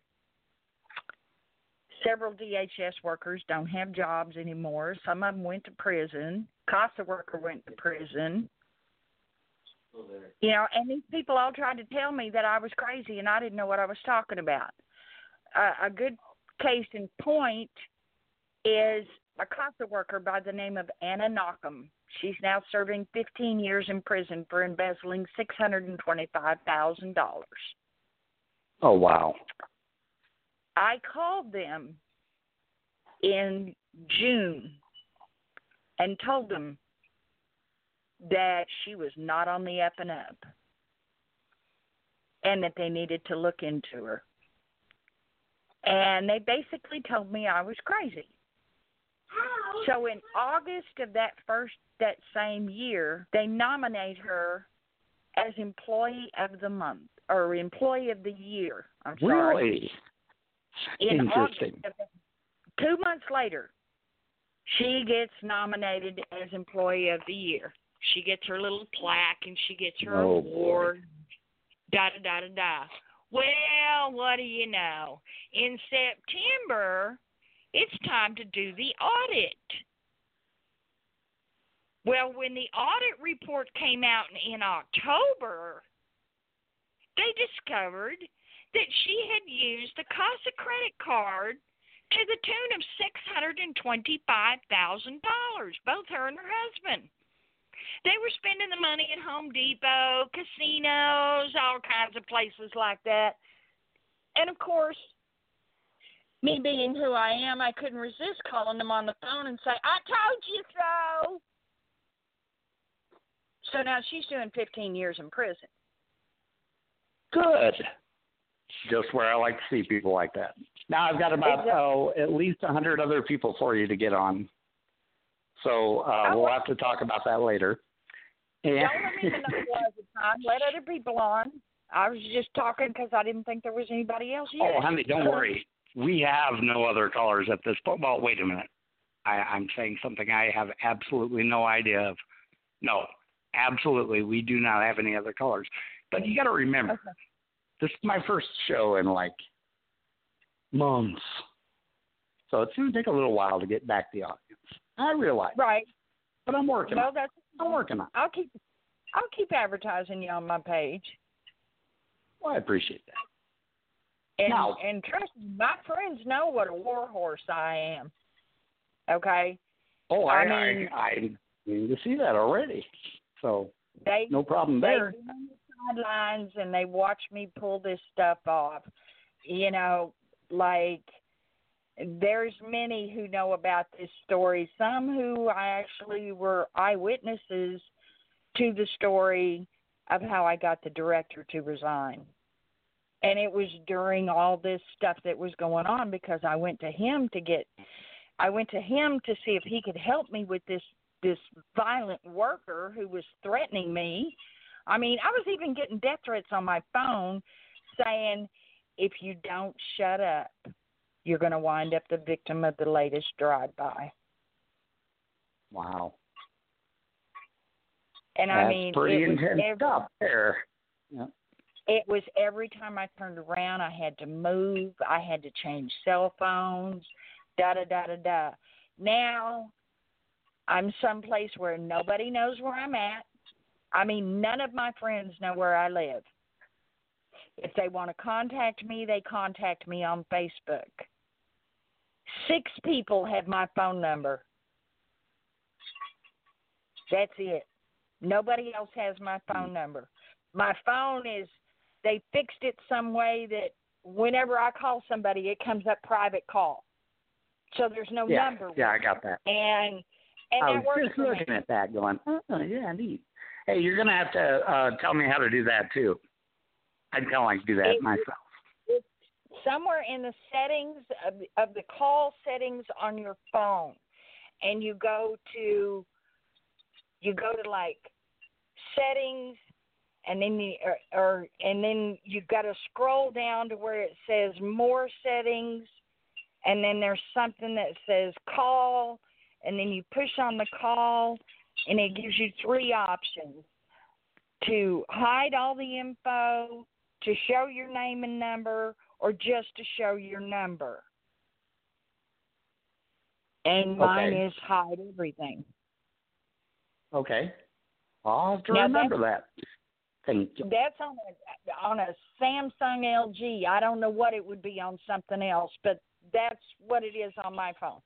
several D H S workers don't have jobs anymore. Some of them went to prison. CASA worker went to prison. You know, and these people all tried to tell me that I was crazy and I didn't know what I was talking about. Uh, a good case in point is a CASA worker by the name of Anna Knockham. She's now serving fifteen years in prison for embezzling six hundred twenty-five thousand dollars. Oh, wow. I called them in June and told them that she was not on the up and up and that they needed to look into her. And they basically told me I was crazy. So in August of that first, that same year, they nominate her as Employee of the Month, or Employee of the Year. I'm sorry. Really? In Interesting. August of, two months later, she gets nominated as Employee of the Year. She gets her little plaque and she gets her Oh, award. Da da da da da. Well, what do you know? In September, it's time to do the audit. Well, when the audit report came out in October, they discovered that she had used the CASA credit card to the tune of six hundred twenty-five thousand dollars, both her and her husband. They were spending the money at Home Depot, casinos, all kinds of places like that. And, of course, me being who I am, I couldn't resist calling them on the phone and say, I told you so. So now she's doing fifteen years in prison. Good. Just where I like to see people like that. Now I've got about Exactly. oh, at least a hundred other people for you to get on. So uh, Oh, we'll have to talk about that later. And Don't let me monopolize the time. Let other people on. I was just talking because I didn't think there was anybody else yet. oh, honey, don't worry. We have no other callers at this point. Well, wait a minute. I, I'm saying something I have absolutely no idea of. No, absolutely, we do not have any other callers. But you got to remember, Okay. this is my first show in like months. So it's going to take a little while to get back the audience. I realize. Right. But I'm working Well, on it. that's. I'm working on it. I'll keep. I'll keep advertising you on my page. Well, I appreciate that. And Now- and trust me, my friends know what a war horse I am. Okay. Oh, I, I I, mean- I, need to see that already. So They no problem there. They been on the sidelines and they watch me pull this stuff off. You know, like there's many who know about this story. Some who I actually were eyewitnesses to the story of how I got the director to resign. And it was during all this stuff that was going on because I went to him to get, I went to him to see if he could help me with this this violent worker who was threatening me. I mean, I was even getting death threats on my phone saying, if you don't shut up, you're going to wind up the victim of the latest drive-by. Wow. And That's I mean, pretty it was, intense every, stuff there. Yeah. it was every time I turned around, I had to move. I had to change cell phones, da-da-da-da-da. Now, I'm someplace where nobody knows where I'm at. I mean, none of my friends know where I live. If they want to contact me, they contact me on Facebook. Six people have my phone number. That's it. Nobody else has my phone number. My phone is, they fixed it some way that whenever I call somebody, it comes up private call. So there's no Yeah, number. yeah, I got that. And and I that was works just for me. looking at that going, oh, yeah, neat. Hey, you're going to have to uh, tell me how to do that, too. I'd kind of like to do that It- myself. It's somewhere in the settings of, of the call settings on your phone, and you go to you go to like settings, and then you or, or and then you've got to scroll down to where it says more settings, and then there's something that says call, and then you push on the call, and it gives you three options: to hide all the info, to show your name and number, or just to show your number. And mine Okay. is hide everything. Okay. I'll have to Now remember that. Thank you. That's on a on a Samsung L G. I don't know what it would be on something else, but that's what it is on my phone.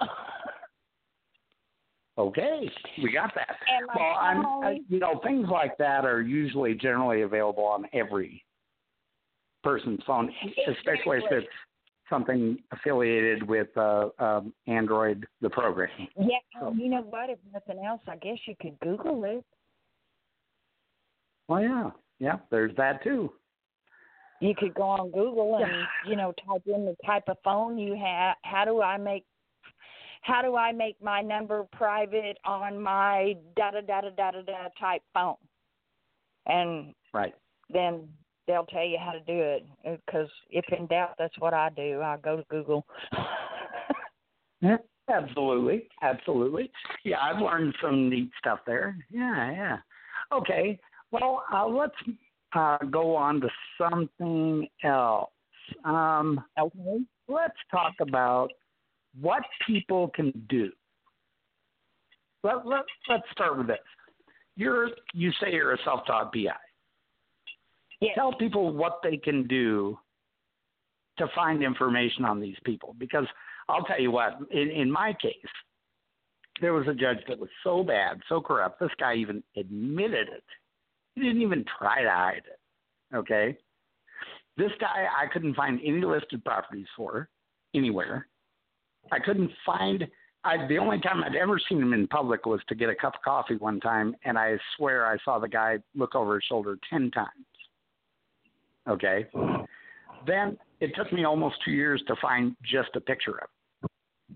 Okay, we got that. And my Well, I'm, phone, I, you know, things like that are usually generally available on every person's phone, especially if exactly. it's something affiliated with uh, um, Android, the program. Yeah, So, you know what? If nothing else, I guess you could Google it. well, yeah, yeah, there's that too. You could go on Google and Yeah. you know type in the type of phone you have. How do I make How do I make my number private on my da da da da da da da type phone? And Right. then they'll tell you how to do it. Because if in doubt, that's what I do. I go to Google. Yeah, absolutely, absolutely. Yeah, I've learned some neat stuff there. Yeah, yeah. Okay, well, uh, let's uh, go on to something else. Um, Okay. let's talk about what people can do. Let, let, let's start with this. You're, you say you're a self-taught P I. Yes. Tell people what they can do to find information on these people. Because I'll tell you what, in, in my case, there was a judge that was so bad, so corrupt, this guy even admitted it. He didn't even try to hide it, okay? This guy, I couldn't find any listed properties for anywhere. I couldn't find, I, the only time I'd ever seen him in public was to get a cup of coffee one time, and I swear I saw the guy look over his shoulder ten times. Okay? Then it took me almost two years to find just a picture of him.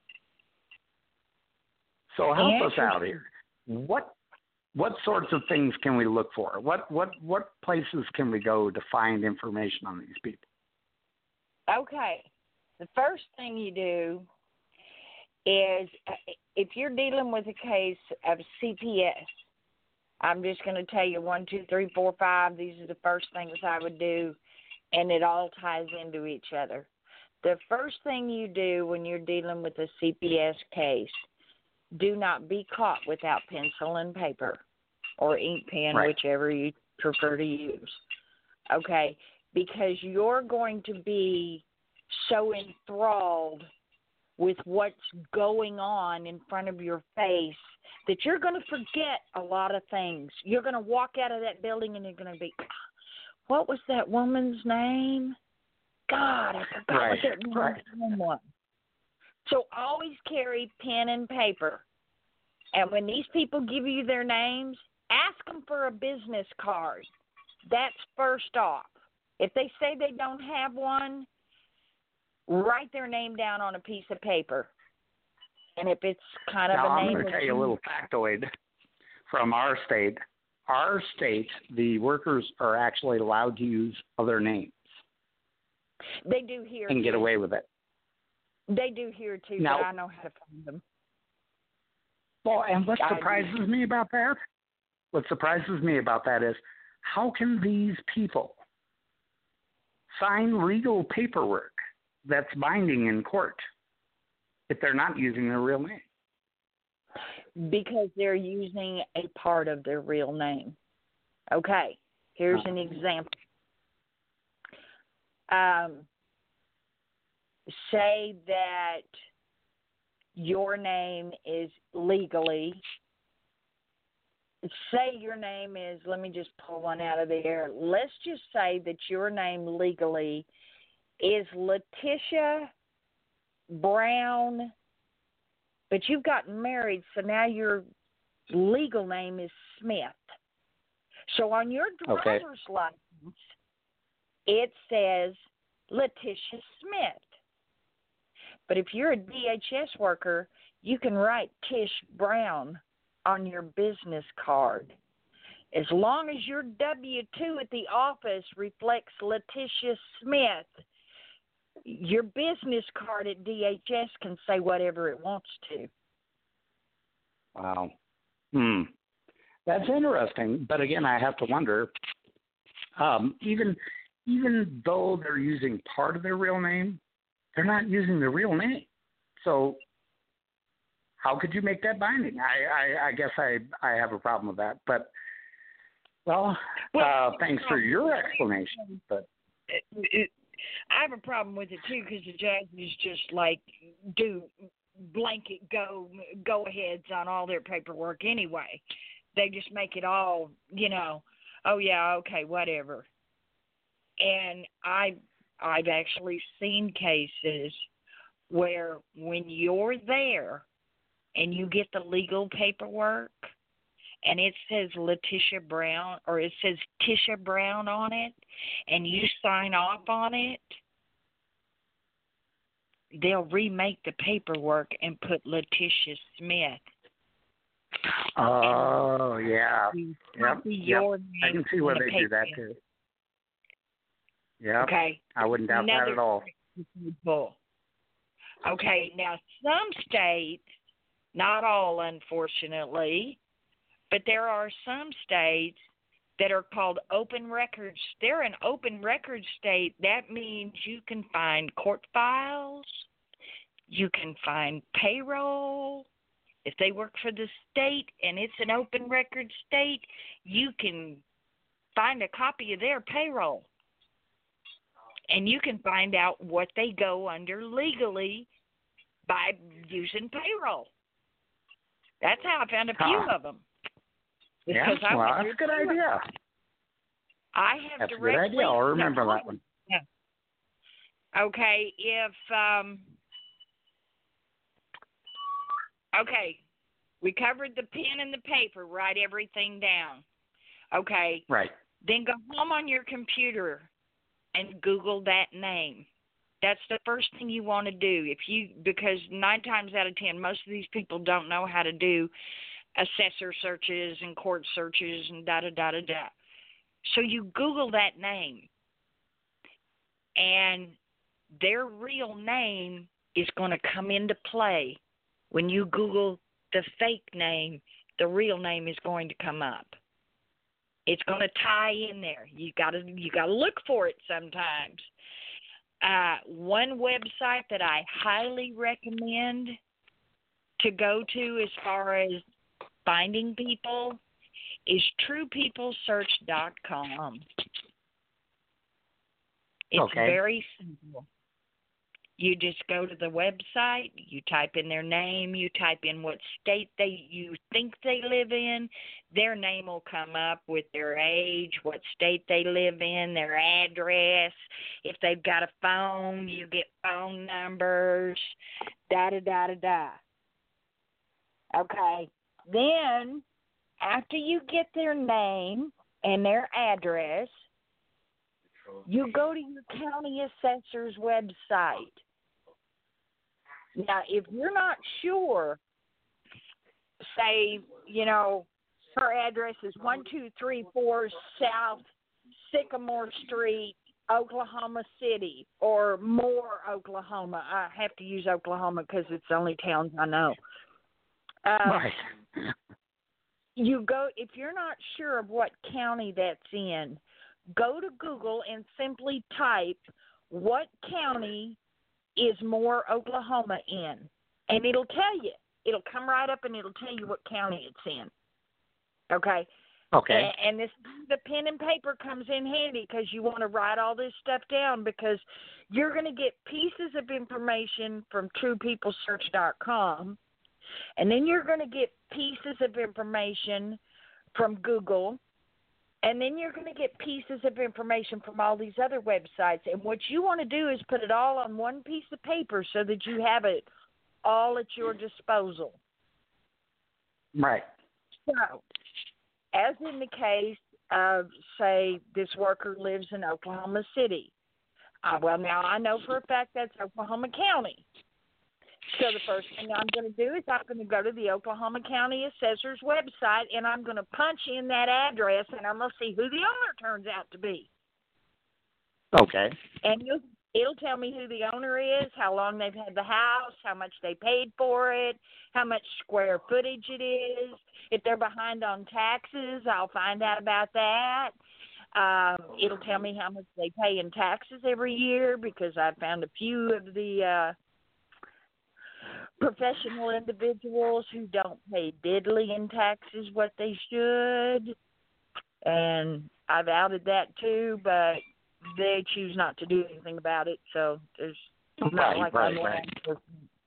So help us out here. What what sorts of things can we look for? What what what places can we go to find information on these people? Okay. The first thing you do is if you're dealing with a case of C P S, I'm just going to tell you one, two, three, four, five. These are the first things I would do, and it all ties into each other. The first thing you do when you're dealing with a C P S case, do not be caught without pencil and paper or ink pen, Right. whichever you prefer to use. Okay? Because you're going to be so enthralled with what's going on in front of your face that you're going to forget a lot of things. You're going to walk out of that building and you're going to be, what was that woman's name? God, I forgot Right, what that woman's right. name was. So always carry pen and paper. And when these people give you their names, ask them for a business card. That's first off. If they say they don't have one, write their name down on a piece of paper. And if it's kind of Now, a I'm name, going to tell you a little factoid from our state. Our state, the workers are actually allowed to use other names they do here and too. get away with it. They do here too, Now, but I know how to find them. Well, and what I surprises me about that, what surprises me about that is, how can these people sign legal paperwork that's binding in court if they're not using their real name? Because they're using a part of their real name. Okay, here's an example. Um, say that your name is legally, say your name is, let me just pull one out of the air. Let's just say that your name legally is Letitia Brown, but you've gotten married, so now your legal name is Smith. So on your driver's Okay. license, it says Letitia Smith. But if you're a D H S worker, you can write Tish Brown on your business card. As long as your W two at the office reflects Letitia Smith, your business card at D H S can say whatever it wants to. Wow. Hmm. That's interesting. But again, I have to wonder, um, even even though they're using part of their real name, they're not using the real name. So how could you make that binding? I, I, I guess I, I have a problem with that. But Well, Well, uh, thanks for your explanation. But it, it, I have a problem with it too because the judges just like do blanket go go aheads on all their paperwork anyway. They just make it all, you know, oh yeah, okay, whatever. And I I've actually seen cases where when you're there and you get the legal paperwork and it says Letitia Brown or it says Tisha Brown on it and you sign off on it, they'll remake the paperwork and put Letitia Smith. oh yeah, yep, yep. I can see where they do that too. Yeah. Okay. I wouldn't doubt Another that at all. Bull. Okay, now some states, not all unfortunately, but there are some states that are called open records. They're an open record state. That means you can find court files, you can find payroll. If they work for the state and it's an open record state, you can find a copy of their payroll. And you can find out what they go under legally by using payroll. That's how I found a few huh. of them. Yeah, I well, that's a good idea. I have That's a directly. good idea. I'll remember that one. Yeah. Okay, if um. Okay, we covered the pen and the paper. Write everything down. Okay. Right. Then go home on your computer and Google that name. That's the first thing you want to do. If you because nine times out of ten, most of these people don't know how to do assessor searches and court searches and da da da da da. So you Google that name, and their real name is going to come into play. When you Google the fake name, the real name is going to come up. It's going to tie in there. You got to you got to look for it sometimes. Uh, one website that I highly recommend to go to as far as finding people is true people search dot com. It's okay. very simple. You just go to the website, you type in their name, you type in what state they you think they live in, their name will come up with their age, what state they live in, their address. If they've got a phone, you get phone numbers, da da da da da. Okay. Then, after you get their name and their address, you go to your county assessor's website. Now, if you're not sure, say, you know, her address is one two three four South Sycamore Street, Oklahoma City, or Moore, Oklahoma. I have to use Oklahoma because it's the only towns I know. Um, right. You go, if you're not sure of what county that's in, go to Google and simply type what county is Moore, Oklahoma in. And it'll tell you. It'll come right up and it'll tell you what county it's in. Okay? Okay. And, and this the pen and paper comes in handy because you want to write all this stuff down because you're going to get pieces of information from true people search dot com. And then you're going to get pieces of information from Google. And then you're going to get pieces of information from all these other websites. And what you want to do is put it all on one piece of paper so that you have it all at your disposal. Right. So, as in the case of, say, this worker lives in Oklahoma City. Uh, well, now I know for a fact that's Oklahoma County. So the first thing I'm going to do is I'm going to go to the Oklahoma County Assessor's website, and I'm going to punch in that address, and I'm going to see who the owner turns out to be. Okay. And you'll, it'll tell me who the owner is, how long they've had the house, how much they paid for it, how much square footage it is. If they're behind on taxes, I'll find out about that. Um, it'll tell me how much they pay in taxes every year because I found a few of the uh, professional individuals who don't pay diddly in taxes what they should. And I've outed that too, but they choose not to do anything about it, so there's not right, like right, I'm right.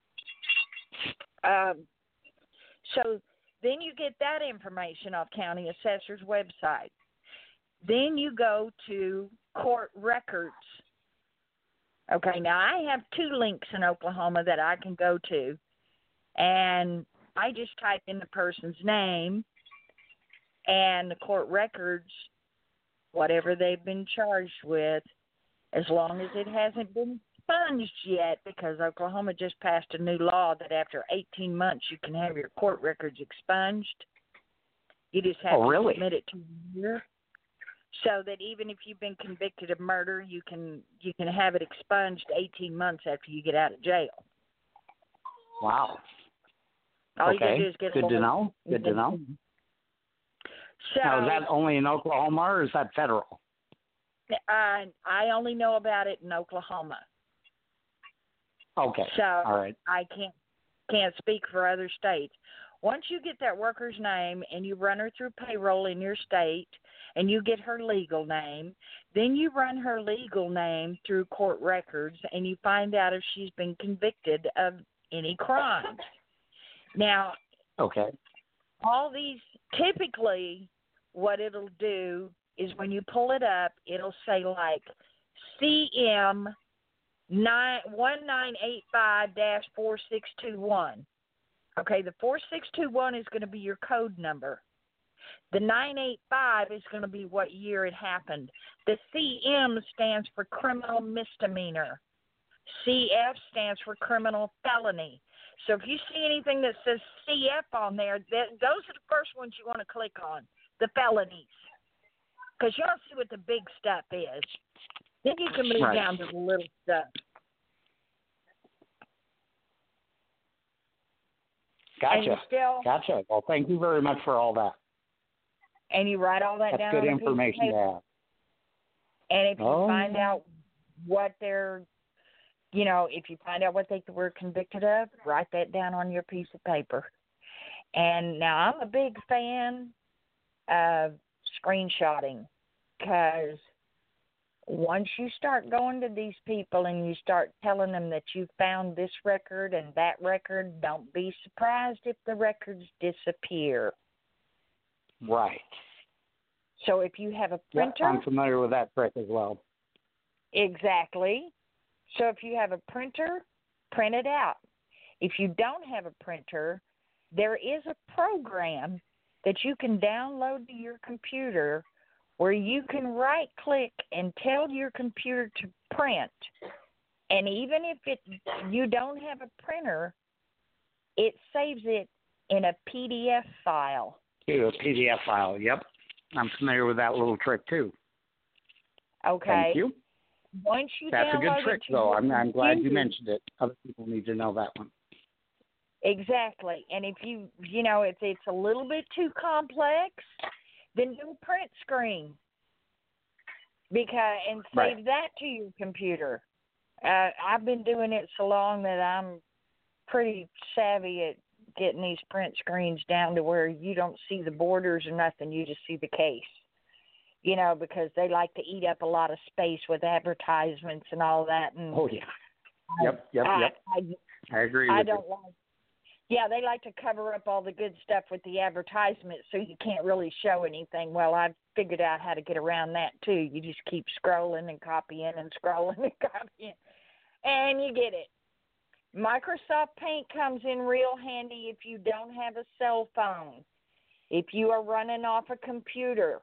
Um, so then you get that information off county assessor's website. Then you go to court records. Okay, now I have two links in Oklahoma that I can go to, and I just type in the person's name and the court records, whatever they've been charged with, as long as it hasn't been expunged yet, because Oklahoma just passed a new law that after eighteen months you can have your court records expunged. You just have oh, to really? submit it to the year, so that even if you've been convicted of murder, you can you can have it expunged eighteen months after you get out of jail. Wow. All okay. you gotta do is get Good a to know. Good to know. So, now, is that only in Oklahoma or is that federal? Uh, I only know about it in Oklahoma. Okay. So all right. I can't can't speak for other states. Once you get that worker's name and you run her through payroll in your state and you get her legal name, then you run her legal name through court records and you find out if she's been convicted of any crimes. Now, okay. all these, typically what it'll do is when you pull it up, it'll say like C M one nine eight five dash four six two one. Okay, the four six two one is going to be your code number. The nine eight five is going to be what year it happened. The C M stands for criminal misdemeanor. C F stands for criminal felony. So if you see anything that says C F on there, that, those are the first ones you want to click on, the felonies, because you don't see what the big stuff is. Then you can move right. down to the little stuff. Gotcha. Still, gotcha. Well, thank you very much for all that. And you write all that That's down good on a information piece of paper. to have. And if you oh. find out what they're, you know, if you find out what they were convicted of, write that down on your piece of paper. And now I'm a big fan of screenshotting, because once you start going to these people and you start telling them that you found this record and that record, don't be surprised if the records disappear. Right. So if you have a printer... Yeah, I'm familiar with that trick as well. Exactly. So if you have a printer, print it out. If you don't have a printer, there is a program that you can download to your computer where you can right-click and tell your computer to print. And even if it you don't have a printer, it saves it in a P D F file. To a P D F file, yep. I'm familiar with that little trick, too. Okay. Thank you. Once you That's a good download trick, it to though. your I'm, I'm glad you computer- mentioned it. Other people need to know that one. Exactly. And if you, you know, if it's a little bit too complex, then do a print screen. Because and save Right. that to your computer. Uh, I've been doing it so long that I'm pretty savvy at getting these print screens down to where you don't see the borders or nothing. You just see the case. You know, because they like to eat up a lot of space with advertisements and all that. And Oh, yeah. Yep, yep, I, yep. I, I agree I with don't you. like. Yeah, they like to cover up all the good stuff with the advertisements, so you can't really show anything. Well, I've figured out how to get around that too. You just keep scrolling and copying and scrolling and copying, and you get it. Microsoft Paint comes in real handy if you don't have a cell phone. If you are running off a computer,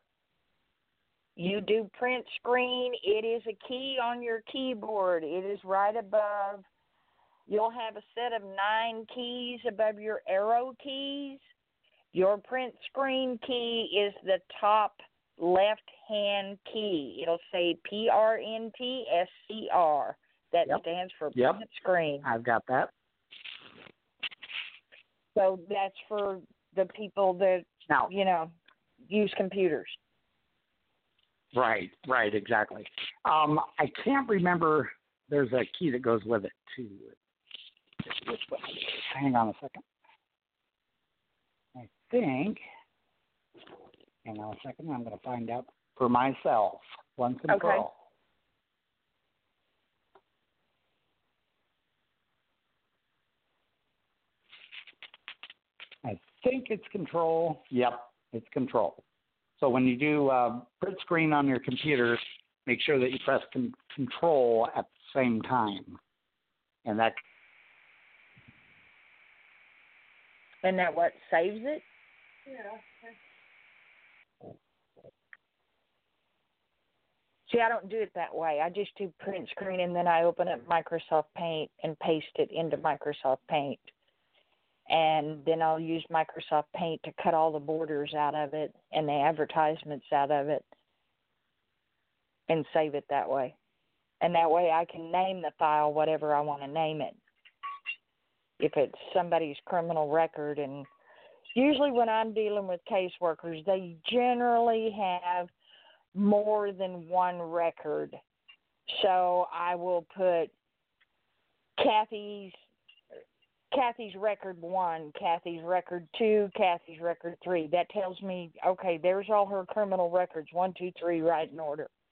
you do print screen. It is a key on your keyboard. It is right above. You'll have a set of nine keys above your arrow keys. Your print screen key is the top left-hand key. It'll say P R N T S C R. That Yep. stands for Yep. print screen. I've got that. So that's for the people that, Now, you know, use computers. right, right, exactly. Um, I can't remember. There's a key that goes with it, too. Which one it is? Hang on a second. I think Hang on a second. I'm going to find out for myself once and Okay. for all. I think it's control. Yep, it's control. So when you do uh, print screen on your computer, make sure that you press con- control at the same time. And that And that what saves it? Yeah. See, I don't do it that way. I just do print screen and then I open up Microsoft Paint and paste it into Microsoft Paint. And then I'll use Microsoft Paint to cut all the borders out of it and the advertisements out of it and save it that way. And that way I can name the file whatever I want to name it. If it's somebody's criminal record, and usually when I'm dealing with caseworkers, they generally have more than one record. So I will put Kathy's Kathy's record one, Kathy's record two, Kathy's record three. That tells me, okay, there's all her criminal records, one, two, three, right in order.